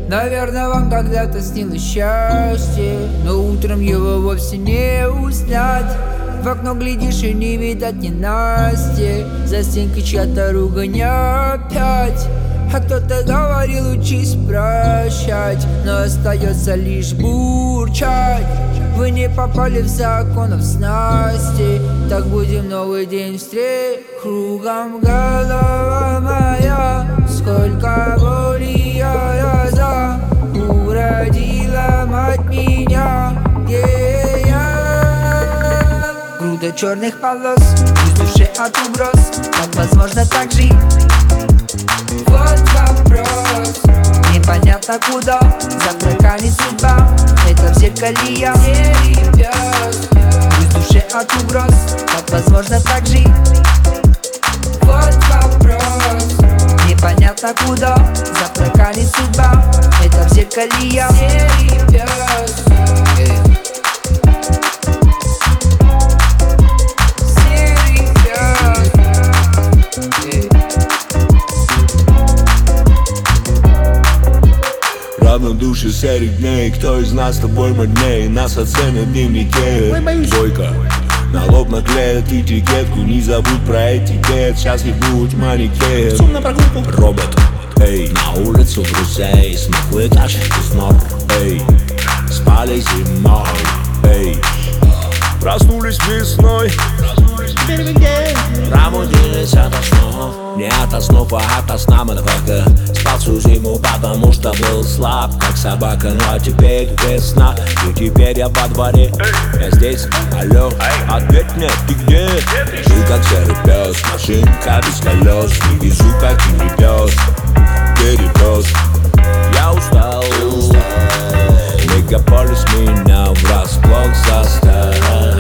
Наверное, вам когда-то снилось счастье, но утром его вовсе не узнать. В окно глядишь и не видать ненастья, за стенкой чья-то ругань опять. А кто-то говорил, учись прощать, но остается лишь бурчать. Вы не попали в законов снасти, так будем новый день встреч. Кругом голова моя, сколько боли я за. Уродила мать меня, где я? Груда черных полос, без души от угроз. Как возможно так жить? Вот вопрос. Непонятно куда завтра канет судьба. Это в зеркале я, без души от угроз. Как возможно так жить? Вот вопрос. Непонятно куда завтра канет судьба. Это в зеркале я, Равнодушие серых дней, кто из нас с тобой модней? Нас оценят в дневнике. Двойка, на лоб наклеят этикетку. Не забудь про этикет, сейчас ебут манекен. Робот, эй, на улицу друзей, смахлый этаж из нор. Эй, спали зимой, эй, проснулись весной. Пробудились ото снов, не ото снов, а ото сна, мадфака. Спал всю зиму, потому что был слаб, как собака. Ну а теперь весна, и теперь я во дворе. Я здесь, алло, ответь мне, ты где? Жил как серый пес, машинка без колес. Не везу, как и не пес, перепес. Я устал, мегаполис меня врасплох застал.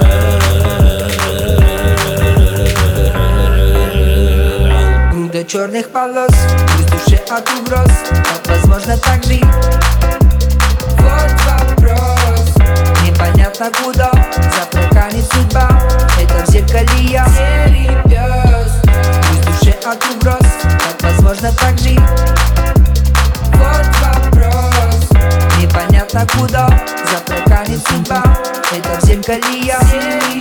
Груда черных полос, без души от угроз. Как возможно так жить? Вот вопрос. Непонятно куда завтра канет судьба. Это в зеркале я, без души от угроз. Как возможно так жить? Вот вопрос. Непонятно куда завтра канет судьба. Это в зеркале я,